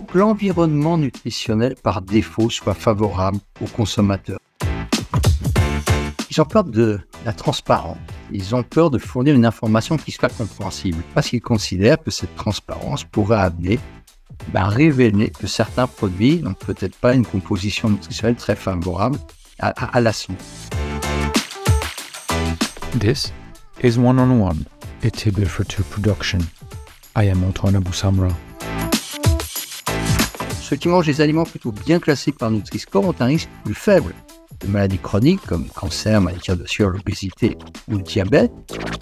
que l'environnement nutritionnel par défaut soit favorable aux consommateurs. Ils ont peur de la transparence. Ils ont peur de fournir une information qui soit compréhensible parce qu'ils considèrent que cette transparence pourrait amener révéler que certains produits n'ont peut-être pas une composition nutritionnelle très favorable à la santé. This is One on One, a Tibber for Two production. I am Antoine Abou-Samra. Ceux qui mangent des aliments plutôt bien classés par Nutri-Score ont un risque plus faible de maladies chroniques comme le cancer, maladie cardiovasculaire, l'obésité ou le diabète.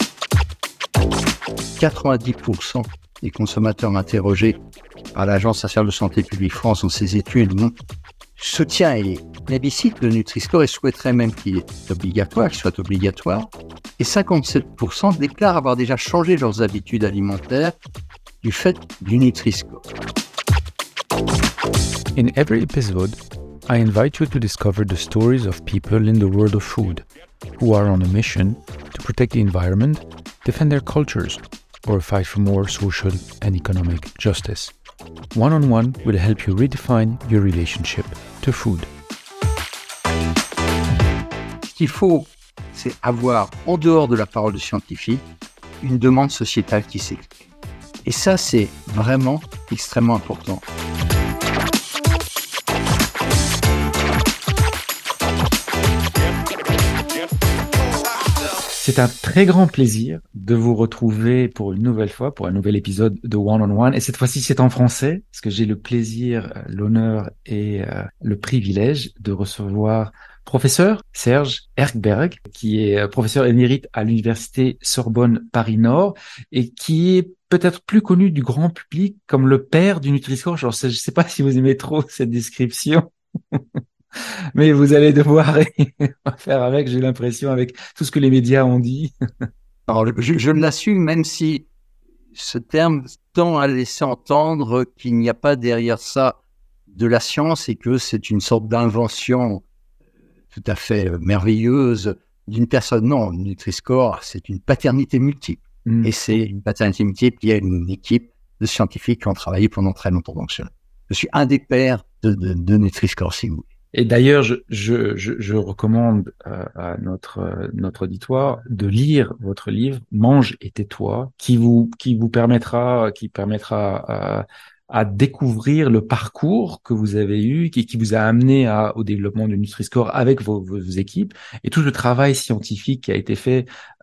90% des consommateurs interrogés par l'Agence nationale de santé publique France dans ses études soutient et plébiscite le Nutri-Score et souhaiterait même qu'il soit obligatoire. Et 57% déclarent avoir déjà changé leurs habitudes alimentaires du fait du Nutri-Score. In every episode, I invite you to discover the stories of people in the world of food who are on a mission to protect the environment, defend their cultures, or fight for more social and economic justice. One-on-One will help you redefine your relationship to food. Ce qu'il faut, c'est avoir, en dehors de la parole de scientifique, une demande sociétale qui s'exprime. Et ça, c'est vraiment extrêmement important. C'est un très grand plaisir de vous retrouver pour une nouvelle fois, pour un nouvel épisode de One on One. Et cette fois-ci, c'est en français, parce que j'ai le plaisir, l'honneur et le privilège de recevoir professeur Serge Erkberg, qui est professeur émérite à l'université Sorbonne Paris-Nord et qui est peut-être plus connu du grand public comme le père du Nutri-Score. Je ne sais pas si vous aimez trop cette description. Mais vous allez devoir faire avec, j'ai l'impression, avec tout ce que les médias ont dit. Alors, je l'assume, même si ce terme tend à laisser entendre qu'il n'y a pas derrière ça de la science et que c'est une sorte d'invention tout à fait merveilleuse d'une personne. Non, le Nutri-Score, c'est une paternité multiple. Et c'est une paternité multiple. Il y a une équipe de scientifiques qui ont travaillé pendant très longtemps. Donc, je suis un des pères de Nutri-Score, si vous voulez. Et d'ailleurs, je recommande à notre auditoire de lire votre livre Mange et tais-toi, qui vous permettra à découvrir le parcours que vous avez eu, qui vous a amené au développement du Nutri-Score avec vos équipes, et tout le travail scientifique qui a été fait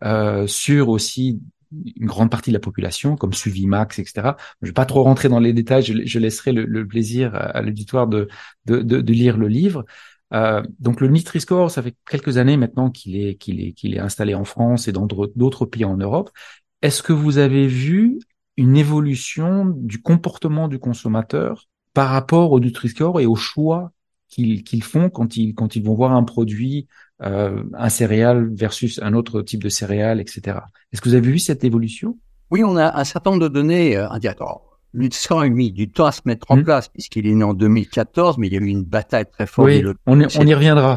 sur aussi une grande partie de la population, comme Suvimax, etc. Je vais pas trop rentrer dans les détails, je laisserai le plaisir à l'auditoire de lire le livre. Donc le Nutri-Score, ça fait quelques années maintenant qu'il est installé en France et dans d'autres pays en Europe. Est-ce que vous avez vu une évolution du comportement du consommateur par rapport au Nutri-Score et aux choix qu'ils font quand ils vont voir un produit, un céréal versus un autre type de céréales, etc. Est-ce que vous avez vu cette évolution? Oui, on a un certain nombre de données indirectes. Le Nutri-Score a mis du temps à se mettre en place puisqu'il est né en 2014, mais il y a eu une bataille très forte. Oui, on y reviendra.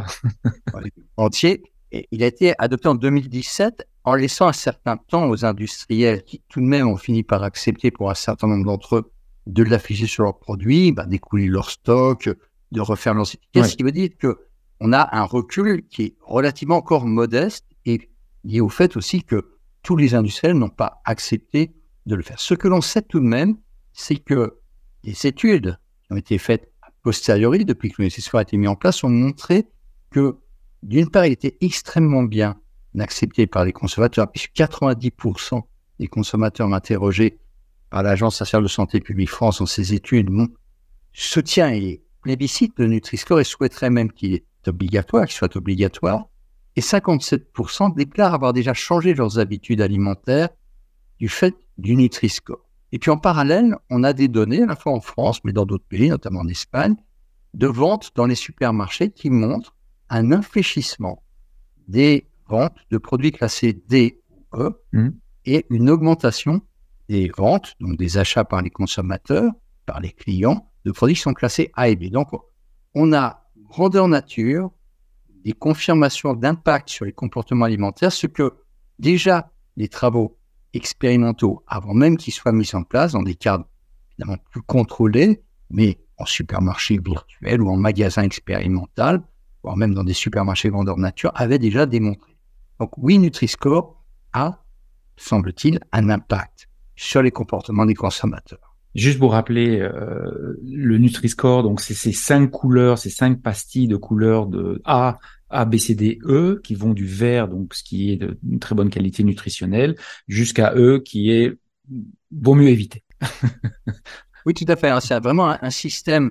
Entier. Et il a été adopté en 2017 en laissant un certain temps aux industriels qui tout de même ont fini par accepter pour un certain nombre d'entre eux de l'afficher sur leurs produits, d'écouler leur stock, de refaire leurs étiquettes, ce qui veut dire qu'on a un recul qui est relativement encore modeste et lié au fait aussi que tous les industriels n'ont pas accepté de le faire. Ce que l'on sait tout de même, c'est que les études qui ont été faites a posteriori, depuis que le Nutri-Score a été mis en place, ont montré que, d'une part, il était extrêmement bien accepté par les consommateurs, puisque 90% des consommateurs interrogés par l'Agence nationale de santé publique France dans ses études soutient et plébiscite le Nutri-Score et souhaiterait même qu'il soit obligatoire. Et 57% déclarent avoir déjà changé leurs habitudes alimentaires du fait du Nutri-Score. Et puis en parallèle, on a des données, à la fois en France, mais dans d'autres pays, notamment en Espagne, de ventes dans les supermarchés qui montrent un infléchissement des ventes de produits classés D ou E et une augmentation des ventes, donc des achats par les consommateurs, par les clients, de produits qui sont classés A et B. Donc, on a grandeur nature des confirmations d'impact sur les comportements alimentaires, ce que déjà les travaux expérimentaux, avant même qu'ils soient mis en place, dans des cadres évidemment plus contrôlés, mais en supermarché virtuel ou en magasin expérimental, voire même dans des supermarchés grandeur nature, avait déjà démontré. Donc oui, Nutri-Score a, semble-t-il, un impact sur les comportements des consommateurs. Juste pour rappeler, le Nutri-Score, donc c'est ces 5 couleurs, ces 5 pastilles de couleurs de A, B, C, D, E, qui vont du vert, donc ce qui est d'une très bonne qualité nutritionnelle, jusqu'à E, qui est vaut mieux éviter. Oui, tout à fait. Alors, c'est vraiment un système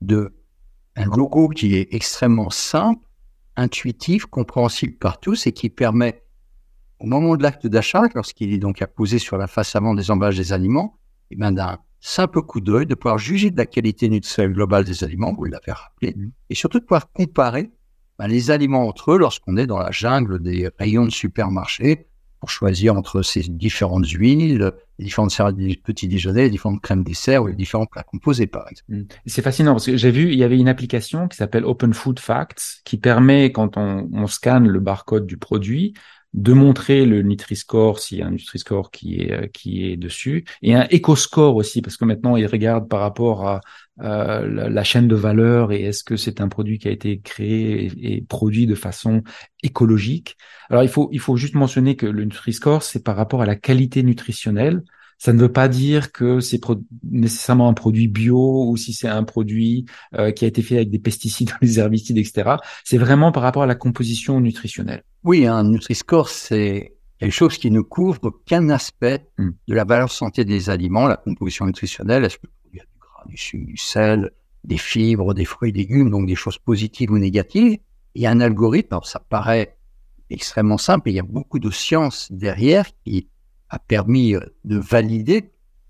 un logo qui est extrêmement simple, intuitif, compréhensible par tous et qui permet, au moment de l'acte d'achat, lorsqu'il est donc apposé sur la face avant des emballages des aliments, et bien d'un simple coup d'œil, de pouvoir juger de la qualité nutritionnelle globale des aliments, vous l'avez rappelé, et surtout de pouvoir comparer les aliments entre eux lorsqu'on est dans la jungle des rayons de supermarché pour choisir entre ces différentes huiles, les différentes céréales du petit déjeuner, les différentes crèmes dessert ou les différents plats composés, par exemple. C'est fascinant parce que j'ai vu, il y avait une application qui s'appelle Open Food Facts qui permet, quand on scanne le barcode du produit, de montrer le Nutri-Score, s'il y a un Nutri-Score qui est dessus, et un Eco-Score aussi, parce que maintenant, ils regardent par rapport à la chaîne de valeur et est-ce que c'est un produit qui a été créé et produit de façon écologique. Alors, il faut juste mentionner que le Nutri-Score, c'est par rapport à la qualité nutritionnelle. Ça ne veut pas dire que c'est nécessairement un produit bio ou si c'est un produit qui a été fait avec des pesticides ou des herbicides, etc. C'est vraiment par rapport à la composition nutritionnelle. Oui, un Nutri-Score, c'est quelque chose qui ne couvre qu'un aspect de la valeur santé des aliments, la composition nutritionnelle. Est-ce que le produit a du gras, du sucre, du sel, des fibres, des fruits et légumes, donc des choses positives ou négatives. Il y a un algorithme, alors ça paraît extrêmement simple, et il y a beaucoup de science derrière qui a permis de valider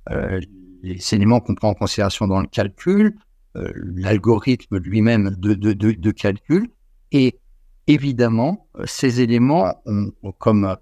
les éléments qu'on prend en considération dans le calcul, l'algorithme lui-même de calcul, et évidemment, ces éléments ont comme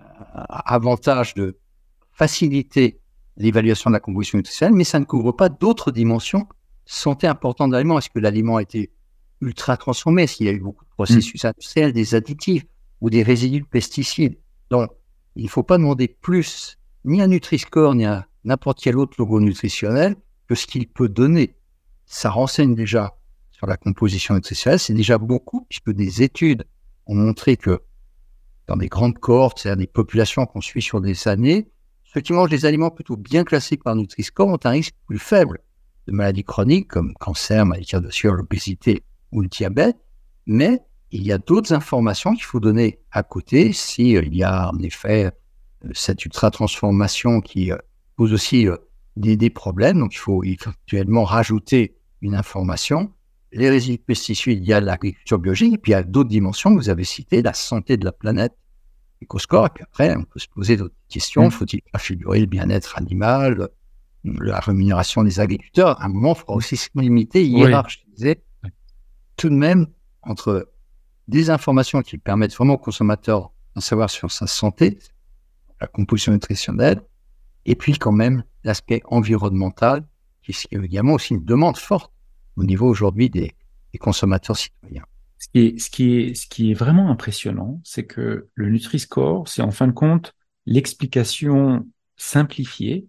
avantage de faciliter l'évaluation de la composition nutritionnelle, mais ça ne couvre pas d'autres dimensions santé importantes de l'aliment. Est-ce que l'aliment a été ultra transformé? Est-ce qu'il y a eu beaucoup de processus industriels, des additifs ou des résidus de pesticides? Donc, il ne faut pas demander plus ni à Nutri-Score ni à n'importe quel autre logo nutritionnel que ce qu'il peut donner. Ça renseigne déjà sur la composition nutritionnelle, c'est déjà beaucoup, puisque des études ont montré que dans des grandes cohortes, c'est-à-dire des populations qu'on suit sur des années, ceux qui mangent des aliments plutôt bien classés par Nutri-Score ont un risque plus faible de maladies chroniques comme cancer, maladie cardiovasculaire, l'obésité ou le diabète, mais il y a d'autres informations qu'il faut donner à côté s'il y a en effet cette ultra-transformation qui pose aussi des problèmes. Donc, il faut éventuellement rajouter une information. Les résidus de pesticides, il y a l'agriculture biologique, et puis il y a d'autres dimensions que vous avez citées, la santé de la planète, Eco-Score, et puis après, on peut se poser d'autres questions. Faut-il affigurer le bien-être animal, la rémunération des agriculteurs? À un moment, il faudra aussi se limiter, hiérarchiser tout de même entre des informations qui permettent vraiment au consommateur d'en savoir sur sa santé, la composition nutritionnelle, et puis quand même l'aspect environnemental, qui est également aussi une demande forte au niveau aujourd'hui des consommateurs citoyens. Ce qui est vraiment impressionnant, c'est que le Nutri-Score, c'est en fin de compte l'explication simplifiée,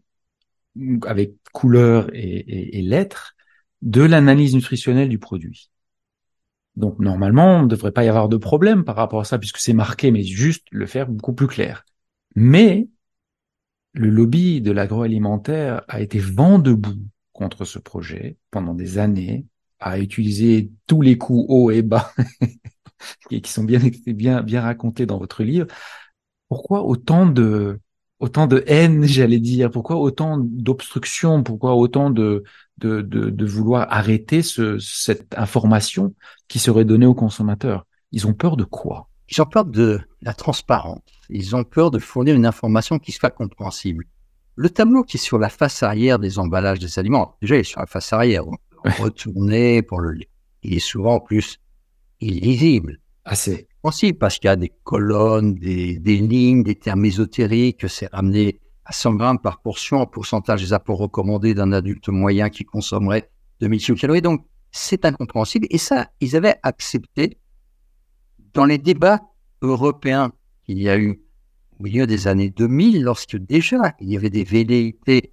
avec couleurs et lettres, de l'analyse nutritionnelle du produit. Donc normalement, on ne devrait pas y avoir de problème par rapport à ça, puisque c'est marqué, mais juste le faire beaucoup plus clair. Mais le lobby de l'agroalimentaire a été vent debout contre ce projet pendant des années, a utilisé tous les coups hauts et bas qui sont bien racontés dans votre livre. Pourquoi autant de haine, j'allais dire? Pourquoi autant d'obstruction? Pourquoi autant de vouloir arrêter cette information qui serait donnée aux consommateurs? Ils ont peur de quoi? Ils ont peur de la transparence. Ils ont peur de fournir une information qui soit compréhensible. Le tableau qui est sur la face arrière des emballages des aliments, déjà il est sur la face arrière, on peut retourner pour le lire. Il est souvent en plus illisible. Assez. Aussi parce qu'il y a des colonnes, des lignes, des termes ésotériques, c'est ramené à 100 grammes par portion en pourcentage des apports recommandés d'un adulte moyen qui consommerait 2000 kcal. Donc c'est incompréhensible et ça, ils avaient accepté dans les débats européens qu'il y a eu au milieu des années 2000, lorsque déjà il y avait des velléités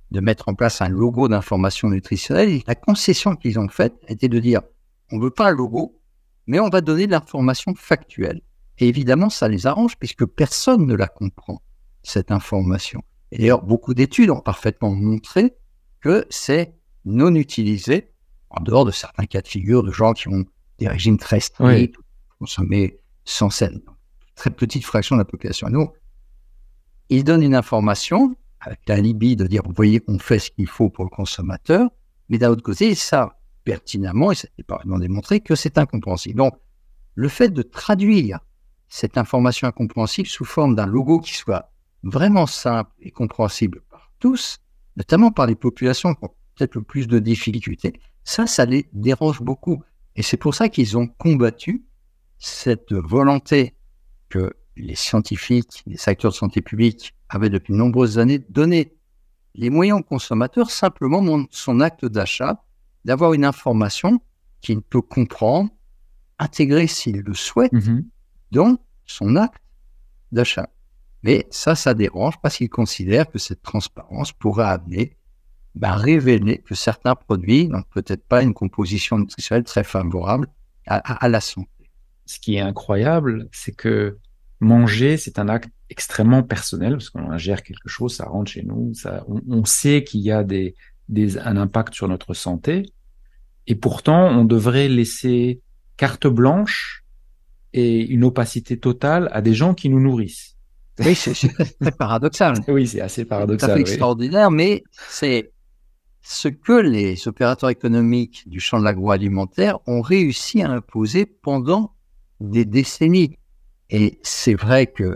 de mettre en place un logo d'information nutritionnelle. Et la concession qu'ils ont faite était de dire, on ne veut pas un logo, mais on va donner de l'information factuelle. Et évidemment, ça les arrange puisque personne ne la comprend, cette information. Et d'ailleurs, beaucoup d'études ont parfaitement montré que c'est non utilisé, en dehors de certains cas de figure de gens qui ont des régimes très stricts, consommer sans sel. Très petite fraction de la population. Et donc, ils donnent une information avec l'alibi de dire, vous voyez qu'on fait ce qu'il faut pour le consommateur, mais d'un autre côté, ils savent pertinemment, et ça n'est pas vraiment démontré, que c'est incompréhensible. Donc, le fait de traduire cette information incompréhensible sous forme d'un logo qui soit vraiment simple et compréhensible par tous, notamment par les populations qui ont peut-être le plus de difficultés, ça les dérange beaucoup. Et c'est pour ça qu'ils ont combattu cette volonté que les scientifiques, les acteurs de santé publique avaient depuis de nombreuses années de donner les moyens au consommateur simplement dans son acte d'achat, d'avoir une information qu'il peut comprendre, intégrer s'il le souhaite dans son acte d'achat. Mais ça dérange parce qu'ils considèrent que cette transparence pourrait amener révéler que certains produits n'ont peut-être pas une composition nutritionnelle très favorable à la santé. Ce qui est incroyable, c'est que manger, c'est un acte extrêmement personnel, parce qu'on ingère quelque chose, ça rentre chez nous, on sait qu'il y a un impact sur notre santé, et pourtant, on devrait laisser carte blanche et une opacité totale à des gens qui nous nourrissent. Oui, c'est très paradoxal. Oui, c'est assez paradoxal. C'est tout à fait extraordinaire, mais c'est ce que les opérateurs économiques du champ de l'agroalimentaire ont réussi à imposer pendant des décennies. Et c'est vrai que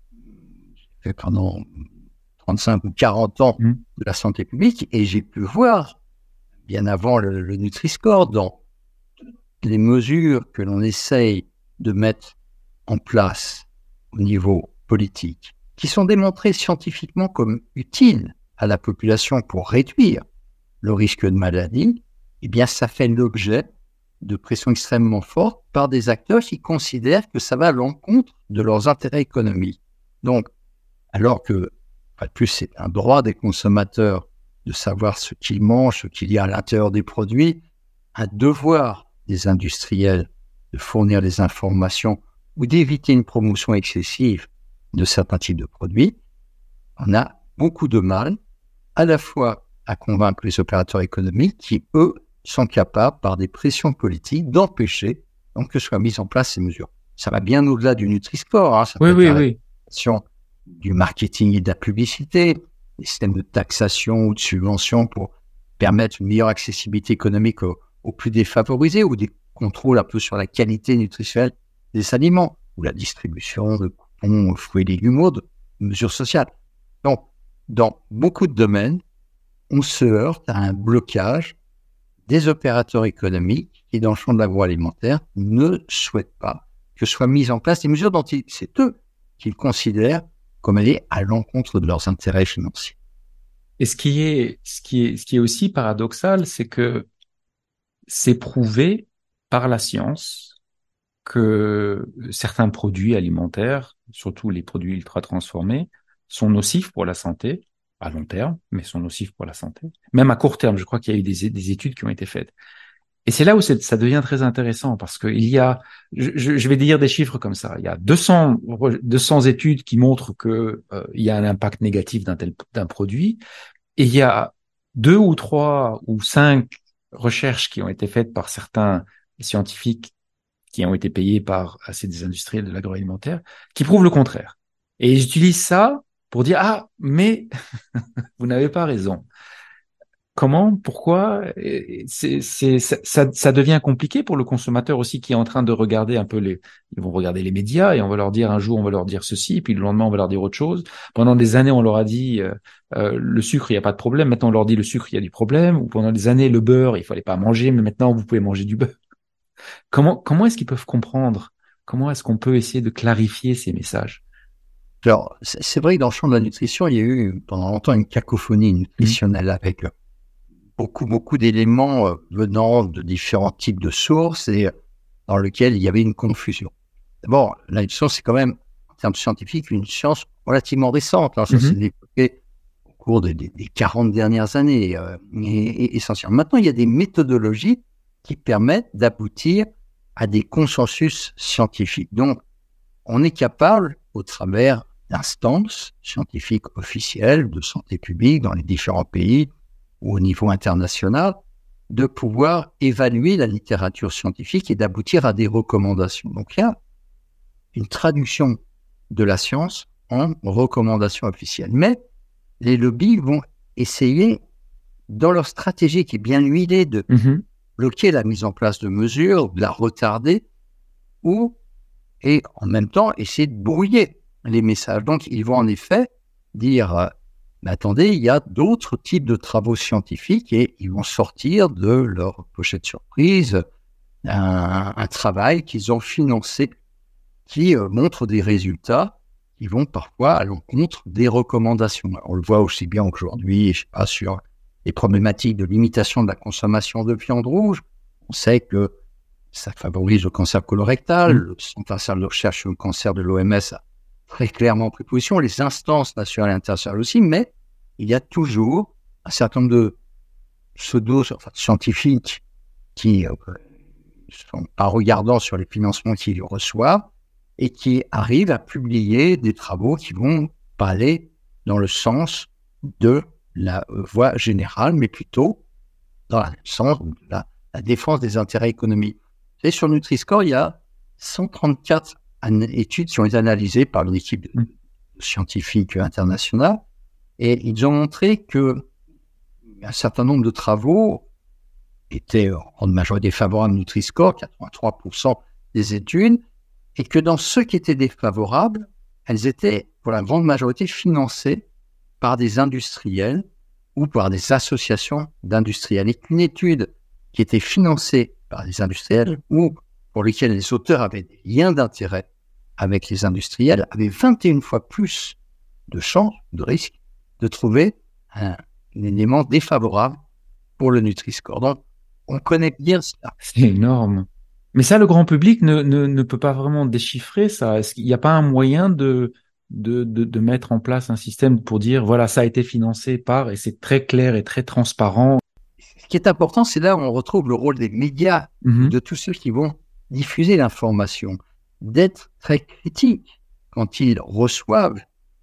pendant 35 ou 40 ans de la santé publique, et j'ai pu voir, bien avant le Nutri-Score, dans les mesures que l'on essaye de mettre en place au niveau politique, qui sont démontrées scientifiquement comme utiles à la population pour réduire le risque de maladie, eh bien, ça fait l'objet de pressions extrêmement fortes par des acteurs qui considèrent que ça va à l'encontre de leurs intérêts économiques. Donc, alors que, pas de plus, c'est un droit des consommateurs de savoir ce qu'ils mangent, ce qu'il y a à l'intérieur des produits, un devoir des industriels de fournir des informations ou d'éviter une promotion excessive de certains types de produits, on a beaucoup de mal à la fois à convaincre les opérateurs économiques qui, eux, sont capables, par des pressions politiques, d'empêcher donc, que soient mises en place ces mesures. Ça va bien au-delà du Nutri-Score. Ça peut être la question du marketing et de la publicité, des systèmes de taxation ou de subvention pour permettre une meilleure accessibilité économique aux plus défavorisés, ou des contrôles un peu sur la qualité nutritionnelle des aliments, ou la distribution de coupons, fruits et légumes, ou de mesures sociales. Donc, dans beaucoup de domaines, on se heurte à un blocage des opérateurs économiques qui, dans le champ de l'agroalimentaire, ne souhaitent pas que soient mises en place des mesures dont c'est eux qu'ils considèrent comme aller à l'encontre de leurs intérêts financiers. Et ce qui est aussi paradoxal, c'est que c'est prouvé par la science que certains produits alimentaires, surtout les produits ultra transformés, sont nocifs pour la santé à long terme, mais sont nocifs pour la santé. Même à court terme, je crois qu'il y a eu des études qui ont été faites. Et c'est là où ça devient très intéressant, parce que il y a, je vais dire des chiffres comme ça, il y a 200 études qui montrent que il y a un impact négatif d'un produit, et il y a 2 ou 3 ou 5 recherches qui ont été faites par certains scientifiques qui ont été payés par des industriels de l'agroalimentaire, qui prouvent le contraire. Et ils utilisent ça pour dire, ah, mais vous n'avez pas raison. Comment, pourquoi, ça devient compliqué pour le consommateur aussi, qui est en train de regarder un peu ils vont regarder les médias, et on va leur dire un jour, on va leur dire ceci, puis le lendemain, on va leur dire autre chose. Pendant des années, on leur a dit, le sucre, il n'y a pas de problème. Maintenant, on leur dit le sucre, il y a du problème. Ou pendant des années, le beurre, il fallait pas manger, mais maintenant, vous pouvez manger du beurre. Comment est-ce qu'ils peuvent comprendre? Comment est-ce qu'on peut essayer de clarifier ces messages? Alors, c'est vrai que dans le champ de la nutrition, il y a eu pendant longtemps une cacophonie nutritionnelle avec beaucoup d'éléments venant de différents types de sources et dans lequel il y avait une confusion. D'abord, la nutrition, c'est quand même, en termes scientifiques, une science relativement récente. Ça s'est développé au cours des 40 dernières années, essentiellement. Maintenant, il y a des méthodologies qui permettent d'aboutir à des consensus scientifiques. Donc, on est capable, au travers d'instances scientifiques officielles de santé publique dans les différents pays ou au niveau international, de pouvoir évaluer la littérature scientifique et d'aboutir à des recommandations. Donc, il y a une traduction de la science en recommandations officielles. Mais les lobbies vont essayer, dans leur stratégie qui est bien huilée, de bloquer la mise en place de mesures, de la retarder, et en même temps essayer de brouiller les messages. Donc, ils vont en effet dire mais attendez, il y a d'autres types de travaux scientifiques, et ils vont sortir de leur pochette surprise un travail qu'ils ont financé qui montre des résultats qui vont parfois à l'encontre des recommandations. On le voit aussi bien aujourd'hui, je sais pas, sur les problématiques de limitation de la consommation de viande rouge. On sait que ça favorise le cancer colorectal. Le Centre national de recherche sur le cancer de l'OMS a très clairement pris position, les instances nationales et internationales aussi, mais il y a toujours un certain nombre de pseudo-scientifiques qui sont pas regardants sur les financements qu'ils reçoivent et qui arrivent à publier des travaux qui vont pas aller dans le sens de la voie générale, mais plutôt dans le sens de la défense des intérêts économiques. Vous savez, sur Nutri-Score, il y a 134 études qui ont été analysées par une équipe scientifique internationale, et ils ont montré que un certain nombre de travaux étaient en majorité favorables à Nutri-Score, 83% des études, et que dans ceux qui étaient défavorables, elles étaient pour la grande majorité financées par des industriels ou par des associations d'industriels. Et qu'une étude qui était financée par des industriels ou pour lesquels les auteurs avaient des liens d'intérêt avec les industriels avait 21 fois plus de chances, de risques, de trouver un élément défavorable pour le Nutri-Score. Donc, on connaît bien cela. C'est énorme. Mais ça, le grand public ne peut pas vraiment déchiffrer ça. Est-ce qu'il n'y a pas un moyen de mettre en place un système pour dire, voilà, ça a été financé par, et c'est très clair et très transparent. Ce qui est important, c'est là où on retrouve le rôle des médias, de tous ceux qui vont diffuser l'information, d'être très critiques quand ils reçoivent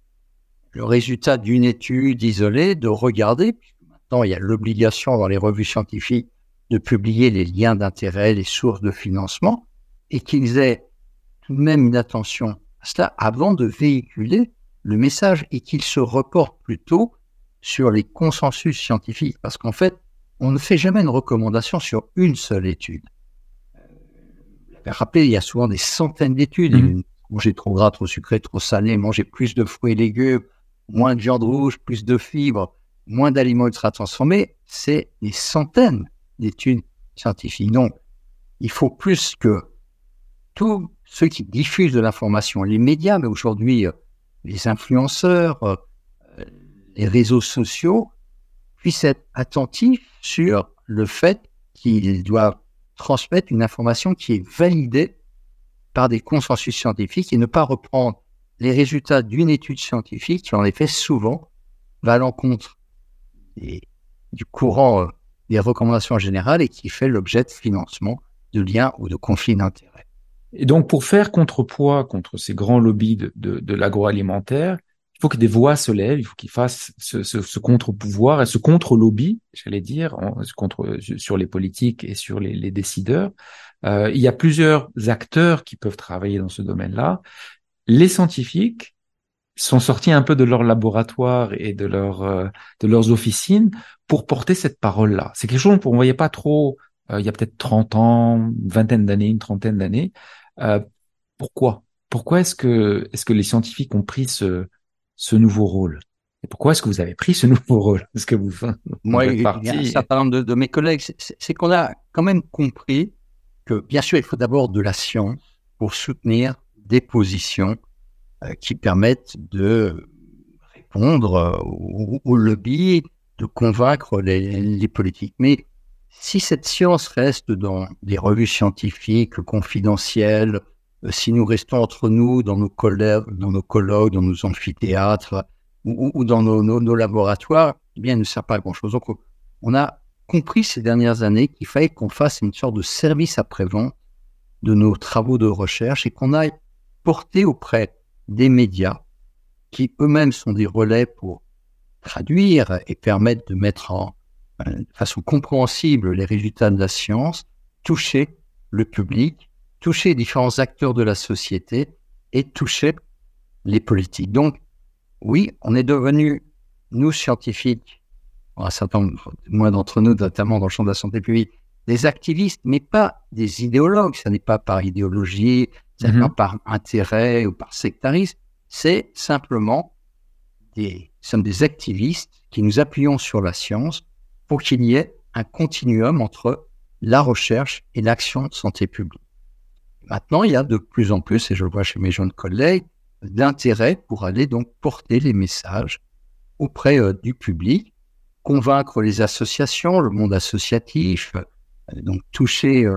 le résultat d'une étude isolée, de regarder, puisque maintenant il y a l'obligation dans les revues scientifiques de publier les liens d'intérêt, les sources de financement, et qu'ils aient tout de même une attention à cela avant de véhiculer le message, et qu'ils se reportent plutôt sur les consensus scientifiques, parce qu'en fait, on ne fait jamais une recommandation sur une seule étude. Vous l'avez rappelé, il y a souvent des centaines d'études. Manger trop gras, trop sucré, trop salé, manger plus de fruits et légumes, moins de viande rouge, plus de fibres, moins d'aliments ultra transformés, c'est des centaines d'études scientifiques. Donc, il faut plus que tous ceux qui diffusent de l'information, les médias, mais aujourd'hui les influenceurs, les réseaux sociaux, puissent être attentifs sur le fait qu'ils doivent transmettre une information qui est validée par des consensus scientifiques et ne pas reprendre les résultats d'une étude scientifique qui, en effet, souvent, va à l'encontre du courant des recommandations générales et qui fait l'objet de financement, de liens ou de conflits d'intérêts. Et donc, pour faire contrepoids contre ces grands lobbies de l'agroalimentaire, il faut que des voix se lèvent, il faut qu'ils fassent ce contre-pouvoir et ce contre-lobby, j'allais dire, sur les politiques et sur les décideurs. Il y a plusieurs acteurs qui peuvent travailler dans ce domaine-là. Les scientifiques sont sortis un peu de leur laboratoire et de leurs officines pour porter cette parole-là. C'est quelque chose qu'on ne voyait pas trop il y a peut-être 30 ans, une vingtaine d'années, une trentaine d'années. Pourquoi est-ce que les scientifiques ont pris ce nouveau rôle? Et pourquoi est-ce que vous avez pris ce nouveau rôle? Est-ce que vous Moi, il y a un certain nombre de mes collègues, c'est qu'on a quand même compris que, bien sûr, il faut d'abord de la science pour soutenir des positions qui permettent de répondre au lobby, de convaincre les politiques. Mais si cette science reste dans des revues scientifiques confidentielles, si nous restons entre nous, dans nos colloques, dans nos amphithéâtres, ou dans nos laboratoires, eh bien, ne sert pas à grand-chose. Donc, on a compris ces dernières années qu'il fallait qu'on fasse une sorte de service après-vente de nos travaux de recherche et qu'on aille porter auprès des médias qui eux-mêmes sont des relais pour traduire et permettre de mettre de façon compréhensible les résultats de la science, toucher le public, toucher les différents acteurs de la société et toucher les politiques. Donc, oui, on est devenus, nous, scientifiques, un certain nombre moins d'entre nous, notamment dans le champ de la santé publique, des activistes, mais pas des idéologues. Ça n'est pas par idéologie, ça n'est pas par intérêt ou par sectarisme. C'est simplement sommes des activistes qui nous appuyons sur la science pour qu'il y ait un continuum entre la recherche et l'action de santé publique. Maintenant, il y a de plus en plus, et je le vois chez mes jeunes collègues, d'intérêt pour aller donc porter les messages auprès du public, convaincre les associations, le monde associatif, donc toucher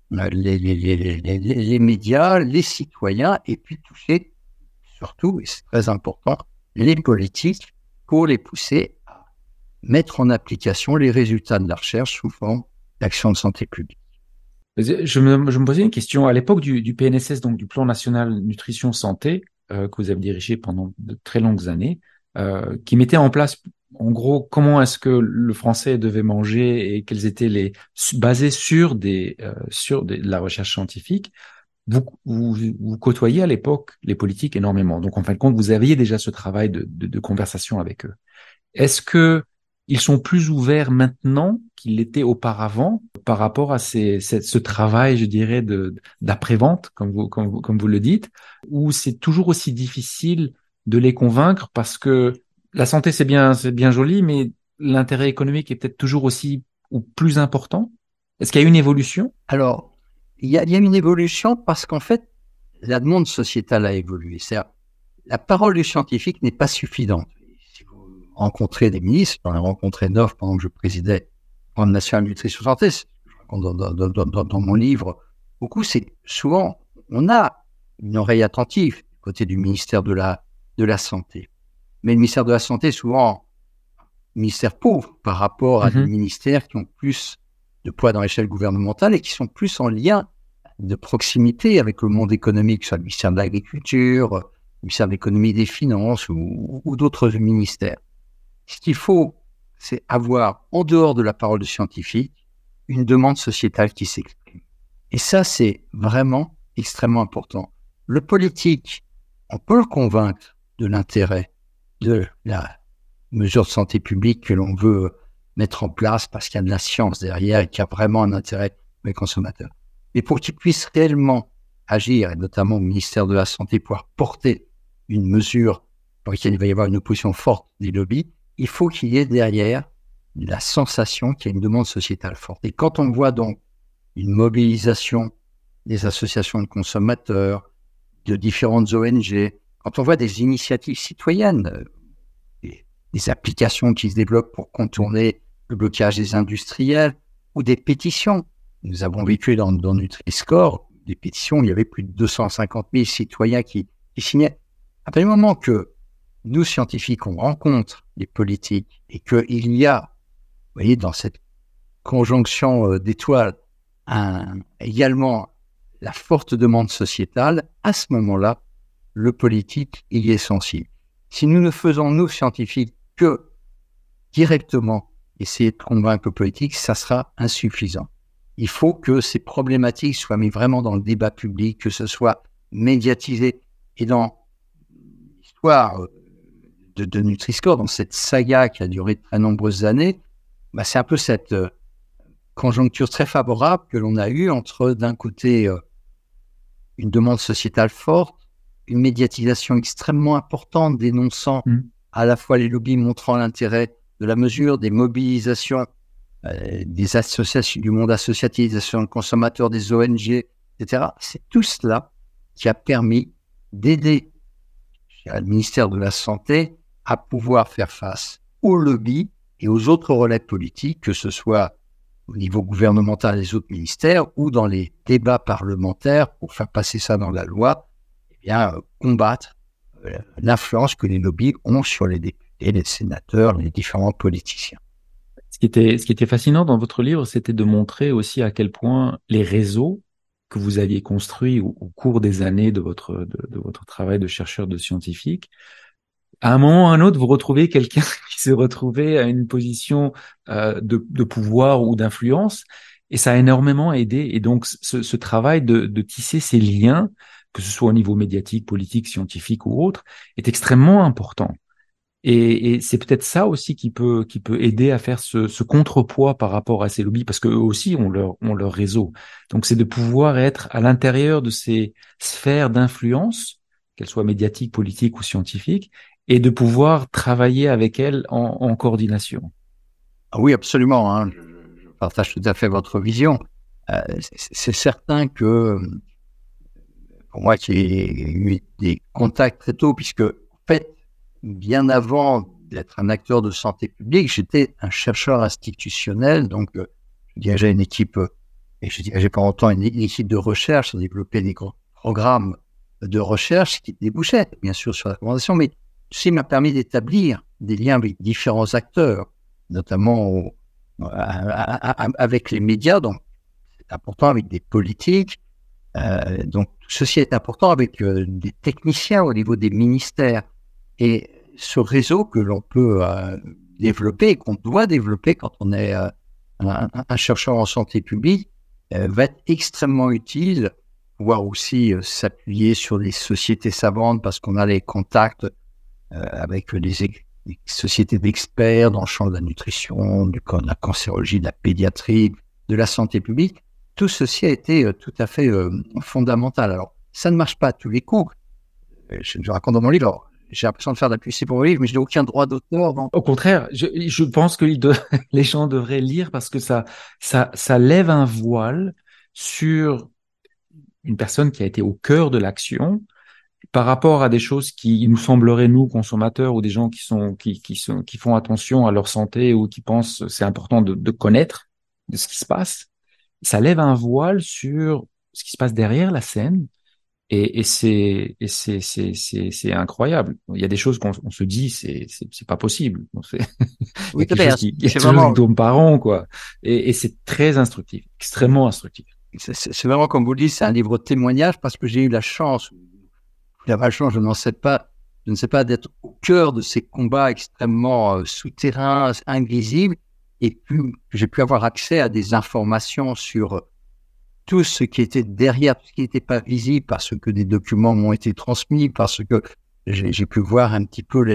les médias, les citoyens, et puis toucher surtout, et c'est très important, les politiques pour les pousser à mettre en application les résultats de la recherche sous forme d'action de santé publique. Je me posais une question. À l'époque du PNSS, donc du Plan National Nutrition Santé, que vous avez dirigé pendant de très longues années, qui mettait en place, en gros, comment est-ce que le Français devait manger et quels étaient basés sur de la recherche scientifique. Vous côtoyiez à l'époque les politiques énormément. Donc, en fin de compte, vous aviez déjà ce travail de conversation avec eux. Est-ce que ils sont plus ouverts maintenant qu'ils l'étaient auparavant par rapport à ce travail, je dirais, d'après-vente, comme vous le dites, ou c'est toujours aussi difficile de les convaincre parce que la santé, c'est bien joli, mais l'intérêt économique est peut-être toujours aussi ou plus important? Est-ce qu'il y a une évolution? Alors, il y a une évolution parce qu'en fait, la demande sociétale a évolué. C'est-à-dire, la parole du scientifique n'est pas suffisante. Si vous rencontrez des ministres, j'en ai rencontré 9 pendant que je présidais le Programme national nutrition santé, je raconte dans mon livre, beaucoup, c'est souvent, on a une oreille attentive du côté du ministère de la Santé. Mais le ministère de la Santé est souvent un ministère pauvre par rapport à des ministères qui ont plus de poids dans l'échelle gouvernementale et qui sont plus en lien de proximité avec le monde économique, soit le ministère de l'Agriculture, le ministère de l'Économie et des Finances ou d'autres ministères. Ce qu'il faut, c'est avoir, en dehors de la parole de scientifique, une demande sociétale qui s'exprime. Et ça, c'est vraiment extrêmement important. Le politique, on peut le convaincre de l'intérêt de la mesure de santé publique que l'on veut mettre en place parce qu'il y a de la science derrière et qu'il y a vraiment un intérêt pour les consommateurs. Mais pour qu'ils puissent réellement agir, et notamment au ministère de la Santé, pouvoir porter une mesure pour laquelle il va y avoir une opposition forte des lobbies, il faut qu'il y ait derrière la sensation qu'il y a une demande sociétale forte. Et quand on voit donc une mobilisation des associations de consommateurs, de différentes ONG, quand on voit des initiatives citoyennes, des applications qui se développent pour contourner le blocage des industriels ou des pétitions. Nous avons vécu dans Nutri-Score des pétitions où il y avait plus de 250 000 citoyens qui signaient. À partir du moment que nous, scientifiques, on rencontre les politiques et qu'il y a, vous voyez, dans cette conjonction d'étoiles, également la forte demande sociétale, à ce moment-là, le politique, il y est sensible. Si nous ne faisons, nous, scientifiques, que directement essayer de convaincre le politique, ça sera insuffisant. Il faut que ces problématiques soient mises vraiment dans le débat public, que ce soit médiatisé. Et dans l'histoire de Nutri-Score, dans cette saga qui a duré de très nombreuses années, c'est un peu cette conjoncture très favorable que l'on a eue entre, d'un côté, une demande sociétale forte, une médiatisation extrêmement importante dénonçant à la fois les lobbies montrant l'intérêt de la mesure, des mobilisations des associations, du monde associatif, des associations de consommateurs, des ONG, etc. C'est tout cela qui a permis d'aider le ministère de la Santé à pouvoir faire face aux lobbies et aux autres relais politiques, que ce soit au niveau gouvernemental des autres ministères ou dans les débats parlementaires pour faire passer ça dans la loi, combattre l'influence que les lobbies ont sur les députés, les sénateurs, les différents politiciens. Ce qui était fascinant dans votre livre, c'était de montrer aussi à quel point les réseaux que vous aviez construits au cours des années de votre travail de chercheur, de scientifique, à un moment ou à un autre, vous retrouvez quelqu'un qui se retrouvait à une position de pouvoir ou d'influence, et ça a énormément aidé. Et donc, ce travail de tisser ces liens, que ce soit au niveau médiatique, politique, scientifique ou autre, est extrêmement important. Et c'est peut-être ça aussi qui peut aider à faire ce contrepoids par rapport à ces lobbies, parce qu'eux aussi ont leur réseau. Donc, c'est de pouvoir être à l'intérieur de ces sphères d'influence, qu'elles soient médiatiques, politiques ou scientifiques, et de pouvoir travailler avec elles en coordination. Ah oui, absolument. Hein. Je partage tout à fait votre vision. C'est certain que pour moi qui ai eu des contacts très tôt, puisque en fait, bien avant d'être un acteur de santé publique, j'étais un chercheur institutionnel, donc je dirigeais une équipe, et je dirigeais pendant longtemps une équipe de recherche, on développait des grands programmes de recherche qui débouchaient bien sûr sur la recommandation, mais ceci m'a permis d'établir des liens avec différents acteurs, notamment avec les médias, donc c'est important, avec des politiques, donc ceci est important avec des techniciens au niveau des ministères. Et ce réseau que l'on peut développer et qu'on doit développer quand on est un chercheur en santé publique va être extrêmement utile, pouvoir aussi s'appuyer sur des sociétés savantes parce qu'on a les contacts avec des sociétés d'experts dans le champ de la nutrition, de la cancérologie, de la pédiatrie, de la santé publique. Tout ceci a été tout à fait fondamental. Alors, ça ne marche pas à tous les coups. Je raconte dans mon livre, alors, j'ai l'impression de faire de la publicité pour mon livre, mais je n'ai aucun droit d'auteur. Donc... Au contraire, je pense que les gens devraient lire parce que ça lève un voile sur une personne qui a été au cœur de l'action par rapport à des choses qui nous sembleraient, nous, consommateurs, ou des gens qui font attention à leur santé ou qui pensent c'est important de connaître de ce qui se passe. Ça lève un voile sur ce qui se passe derrière la scène. Et c'est incroyable. Il y a des choses qu'on se dit, c'est pas possible. Il y Oui, a quelque chose il y a quelque chose qui tourne pas rond, quoi. Et c'est très instructif, extrêmement instructif. C'est vraiment, comme vous le dites, c'est un livre de témoignage parce que j'ai eu la chance, la malchance, je ne sais pas, d'être au cœur de ces combats extrêmement souterrains, invisibles, et puis j'ai pu avoir accès à des informations sur tout ce qui était derrière, tout ce qui n'était pas visible, parce que des documents m'ont été transmis, parce que j'ai pu voir un petit peu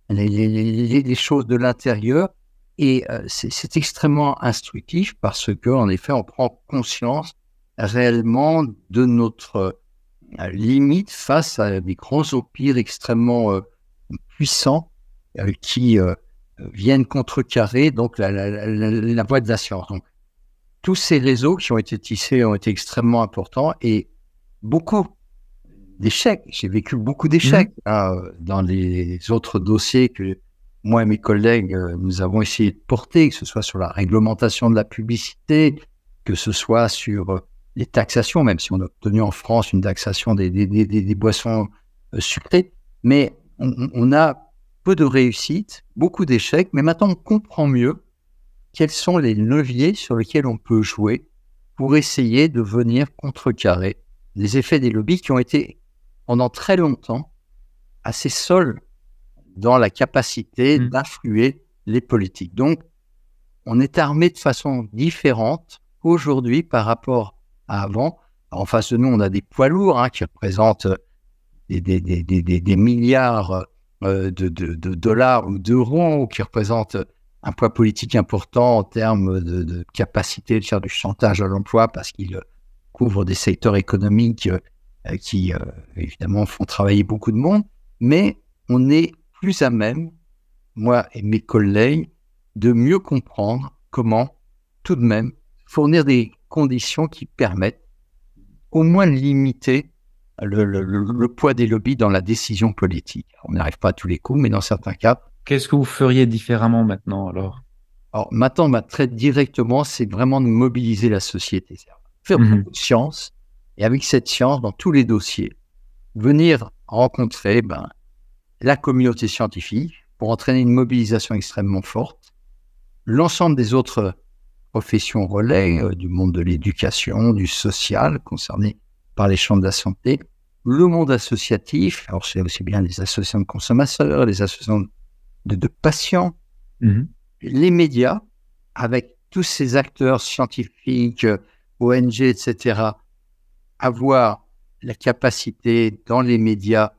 les choses de l'intérieur. Et c'est extrêmement instructif parce que, en effet, on prend conscience réellement de notre limite face à des grands empires extrêmement puissants qui viennent contrecarrer donc la voie de la science. Donc, tous ces réseaux qui ont été tissés ont été extrêmement importants et beaucoup d'échecs. J'ai vécu beaucoup d'échecs dans les autres dossiers que moi et mes collègues, nous avons essayé de porter, que ce soit sur la réglementation de la publicité, que ce soit sur les taxations, même si on a obtenu en France une taxation des boissons sucrées. Mais on a peu de réussites, beaucoup d'échecs, mais maintenant on comprend mieux quels sont les leviers sur lesquels on peut jouer pour essayer de venir contrecarrer les effets des lobbies qui ont été pendant très longtemps assez seuls dans la capacité d'influer les politiques. Donc, on est armé de façon différente aujourd'hui par rapport à avant. Alors, en face de nous, on a des poids lourds qui représentent des milliards de dollars ou d'euros, qui représentent un poids politique important en termes de capacité de faire du chantage à l'emploi parce qu'ils couvrent des secteurs économiques qui, évidemment, font travailler beaucoup de monde. Mais on est plus à même, moi et mes collègues, de mieux comprendre comment, tout de même, fournir des conditions qui permettent au moins de limiter le poids des lobbies dans la décision politique. On n'arrive pas à tous les coups, mais dans certains cas. Qu'est-ce que vous feriez différemment maintenant, alors maintenant, très directement, c'est vraiment de mobiliser la société. Faire beaucoup de science, et avec cette science, dans tous les dossiers, venir rencontrer la communauté scientifique pour entraîner une mobilisation extrêmement forte, l'ensemble des autres professions relais du monde de l'éducation, du social, concerné par les champs de la santé, le monde associatif, alors c'est aussi bien les associations de consommateurs, les associations de patients, les médias, avec tous ces acteurs scientifiques, ONG, etc., avoir la capacité dans les médias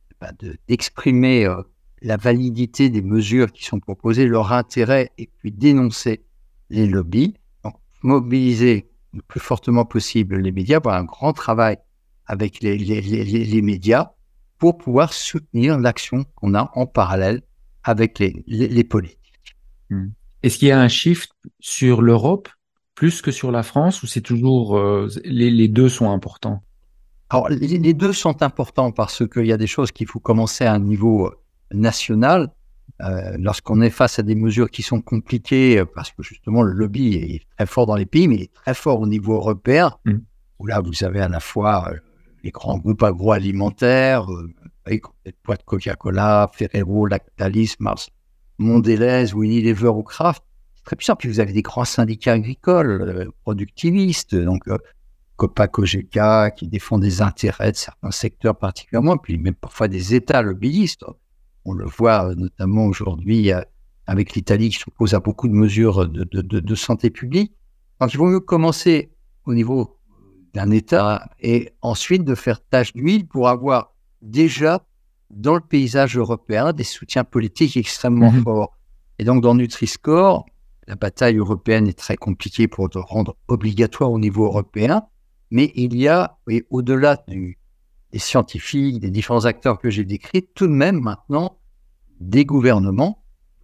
d'exprimer la validité des mesures qui sont proposées, leur intérêt, et puis dénoncer les lobbies. Donc, mobiliser le plus fortement possible les médias, avoir un grand travail avec les médias pour pouvoir soutenir l'action qu'on a en parallèle avec les politiques. Est-ce qu'il y a un shift sur l'Europe plus que sur la France ou c'est toujours les deux sont importants? Alors, les deux sont importants parce qu'il y a des choses qu'il faut commencer à un niveau national. Lorsqu'on est face à des mesures qui sont compliquées, parce que justement le lobby est très fort dans les pays, mais il est très fort au niveau européen, où là vous avez à la fois les grands groupes agroalimentaires, avec les boîtes Coca-Cola, Ferrero, Lactalis, Mars, Mondelez, Unilever ou Kraft. C'est très puissant. Puis vous avez des grands syndicats agricoles, productivistes, donc Copa, Cogeca, qui défendent des intérêts de certains secteurs particulièrement, puis même parfois des États lobbyistes. On le voit notamment aujourd'hui avec l'Italie qui s'oppose à beaucoup de mesures de santé publique. Donc il vaut mieux commencer au niveau d'un État et ensuite de faire tâche d'huile pour avoir déjà dans le paysage européen des soutiens politiques extrêmement forts. Et donc dans Nutri-Score, la bataille européenne est très compliquée pour le rendre obligatoire au niveau européen, mais il y a, au-delà des scientifiques, des différents acteurs que j'ai décrits, tout de même maintenant des gouvernements,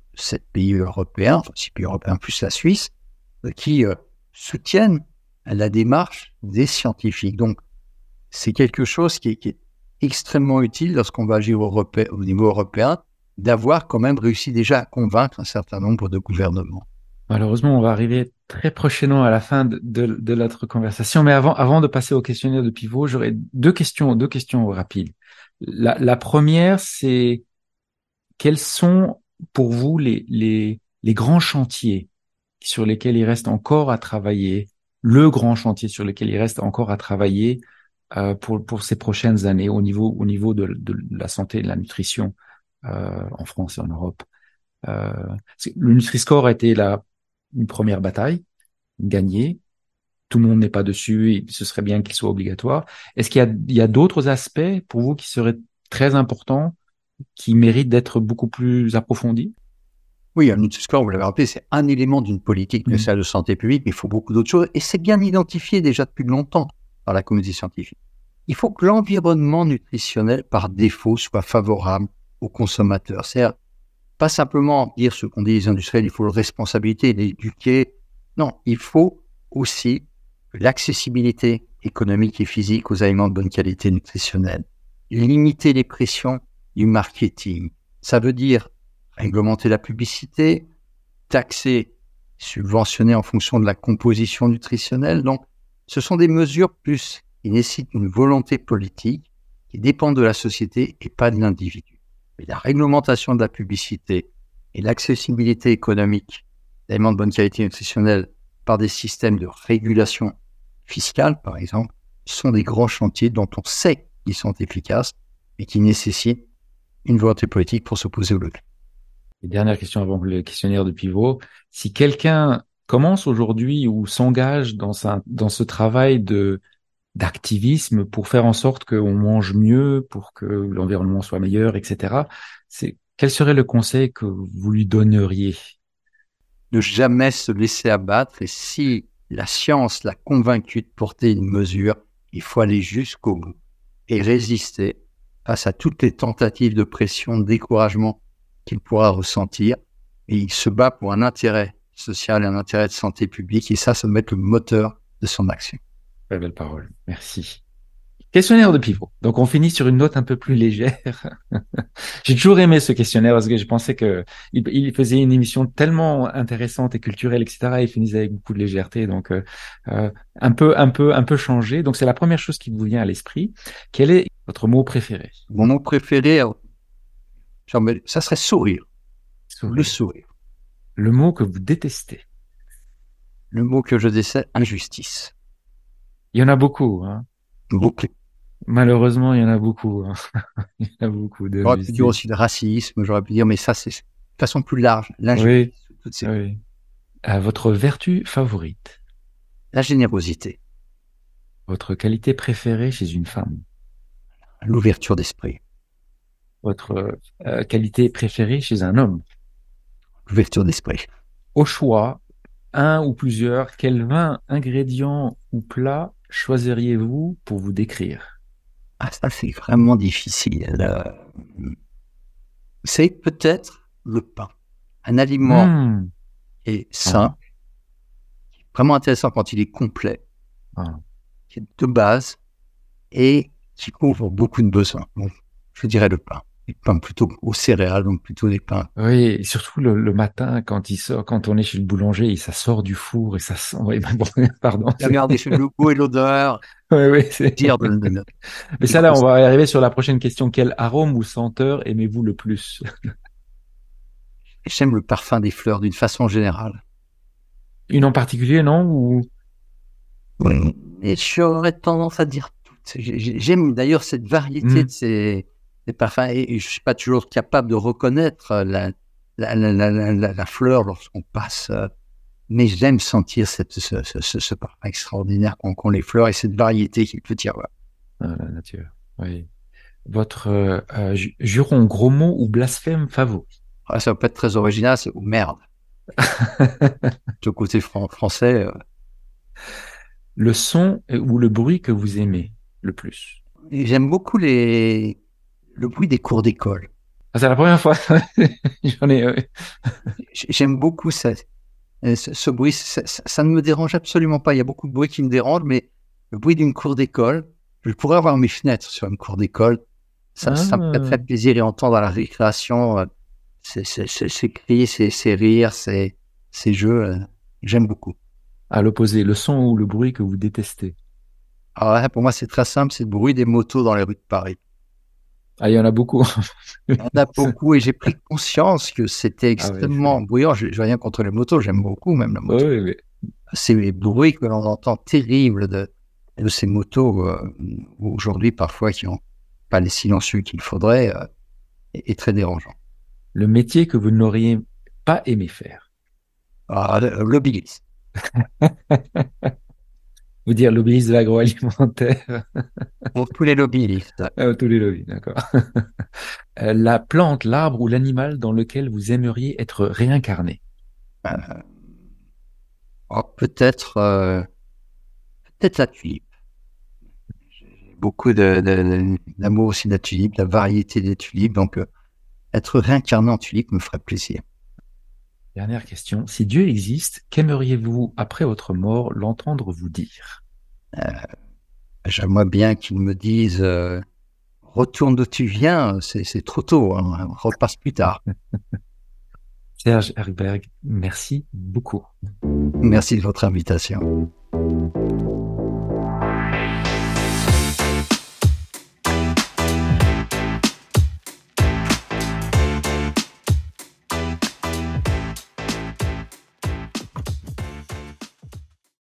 7 pays européens, enfin 6 pays européens plus la Suisse, qui soutiennent la démarche des scientifiques. Donc, c'est quelque chose qui est extrêmement utile lorsqu'on va agir au niveau européen, d'avoir quand même réussi déjà à convaincre un certain nombre de gouvernements. Malheureusement, on va arriver très prochainement à la fin de notre conversation, mais avant de passer au questionnaire de pivot, j'aurais deux questions rapides. La première, c'est quels sont pour vous les grands chantiers sur lesquels il reste encore à travailler, le grand chantier sur lequel il reste encore à travailler pour ces prochaines années au niveau de la santé et de la nutrition en France et en Europe. Le Nutri-Score a été une première bataille gagnée. Tout le monde n'est pas dessus et ce serait bien qu'il soit obligatoire. Est-ce qu'il y a d'autres aspects pour vous qui seraient très importants, qui méritent d'être beaucoup plus approfondis? Oui, un Nutri-Score, vous l'avez rappelé, c'est un élément d'une politique nationale de santé publique, mais il faut beaucoup d'autres choses. Et c'est bien identifié déjà depuis longtemps par la communauté scientifique. Il faut que l'environnement nutritionnel, par défaut, soit favorable aux consommateurs. C'est-à-dire, pas simplement dire ce qu'on dit les industriels, il faut leur responsabilité, l'éduquer. Non, il faut aussi l'accessibilité économique et physique aux aliments de bonne qualité nutritionnelle. Limiter les pressions du marketing. Ça veut dire réglementer la publicité, taxer, subventionner en fonction de la composition nutritionnelle. Donc, ce sont des mesures plus qui nécessitent une volonté politique qui dépendent de la société et pas de l'individu. Mais la réglementation de la publicité et l'accessibilité économique d'aliments de bonne qualité nutritionnelle par des systèmes de régulation fiscale, par exemple, sont des grands chantiers dont on sait qu'ils sont efficaces et qui nécessitent une volonté politique pour s'opposer au lobby. Et dernière question avant le questionnaire de pivot. Si quelqu'un commence aujourd'hui ou s'engage dans ce travail d'activisme pour faire en sorte qu'on mange mieux, pour que l'environnement soit meilleur, etc., quel serait le conseil que vous lui donneriez? Ne jamais se laisser abattre, et si la science l'a convaincu de porter une mesure, il faut aller jusqu'au bout et résister face à toutes les tentatives de pression, de découragement qu'il pourra ressentir. Et il se bat pour un intérêt social et un intérêt de santé publique, et ça doit être le moteur de son action. Très belle parole, merci. Questionnaire de pivot. Donc, on finit sur une note un peu plus légère. J'ai toujours aimé ce questionnaire parce que je pensais que il faisait une émission tellement intéressante et culturelle, etc. Il finissait avec beaucoup de légèreté, donc un peu changé. Donc, c'est la première chose qui vous vient à l'esprit. Quel est votre mot préféré? Mon mot préféré, Ça serait sourire. Le Sourire. sourire. Le mot que vous détestez. Le mot que je décèle, injustice. Il y en a beaucoup, hein. Beaucoup. Malheureusement, il y en a beaucoup, hein. Il y en a beaucoup J'aurais pu dire d'injustices. aussi le racisme, j'aurais pu dire, mais ça, c'est de façon plus large. Oui, L'injustice, toutes ces... oui. Votre vertu favorite. La générosité, Votre qualité préférée chez une femme. l'ouverture d'esprit, Votre qualité préférée chez un homme. l'ouverture d'esprit. Au choix, un ou plusieurs, quels 20 ingrédients ou plats choisiriez-vous pour vous décrire? Ah, ça, c'est vraiment difficile. C'est peut-être le pain. Un aliment Hmm. est Ah, sain, vraiment intéressant quand il est complet, ah. qui est de base et qui couvre beaucoup de besoins. Donc, je dirais le pain. Les pains plutôt aux céréales, donc plutôt des pains. Oui, et surtout le matin quand il sort, quand on est chez le boulanger et ça sort du four et ça sent. Oui, bon, pardon. Regardez, le goût et l'odeur, Oui, oui, dire de Mais ça là, on va arriver sur la prochaine question. Quel arôme ou senteur aimez-vous le plus? J'aime le parfum des fleurs d'une façon générale. Une en particulier, non? Ou Oui. Et j'aurais tendance à dire toutes. J'aime d'ailleurs cette variété Hmm. de ces parfums et je suis pas toujours capable de reconnaître la fleur lorsqu'on passe. Mais j'aime sentir ce parfum extraordinaire qu'ont les fleurs et cette variété qu'il peut y avoir. La nature. Oui. Votre juron, gros mot ou blasphème favori? Ah, ça va pas être très original, c'est oh, merde. Le côté français, Le son ou le bruit que vous aimez le plus? et j'aime beaucoup le bruit des cours d'école. Ah, c'est la première fois. J'en ai. J'aime beaucoup ça. Ce bruit, ça ne me dérange absolument pas. Il y a beaucoup de bruit qui me dérange, mais le bruit d'une cour d'école, je pourrais avoir mes fenêtres sur une cour d'école. Ça me ferait Ah, très plaisir et entendre à la récréation ces cris, ces rires, ces jeux. J'aime beaucoup. à l'opposé, le son ou le bruit que vous détestez? Alors là, pour moi, c'est très simple, c'est le bruit des motos dans les rues de Paris. Ah, il y en a beaucoup. Il y en a beaucoup et j'ai pris conscience que c'était Ah oui, extrêmement bruyant. Je n'ai rien contre les motos, j'aime beaucoup même la oui, moto. oui, oui. C'est les bruits que l'on entend terribles de ces motos aujourd'hui parfois qui n'ont pas les silencieux qu'il faudrait est très dérangeant. Le métier que vous n'auriez pas aimé faire. Ah, l'obélisque. Vous dire l'obélisque de l'agroalimentaire. Pour tous les lobbyistes. Tous les lobbies, d'accord. La plante, l'arbre ou l'animal dans lequel vous aimeriez être réincarné. Euh, peut-être la tulipe. J'ai beaucoup d'amour aussi de la tulipe, la variété des tulipes. Donc, être réincarné en tulipe me ferait plaisir. Dernière question. Si Dieu existe, qu'aimeriez-vous, après votre mort, l'entendre vous dire? J'aimerais bien qu'ils me disent retourne d'où tu viens, c'est trop tôt, hein, repasse plus tard. Serge Herberg, merci beaucoup. Merci de votre invitation.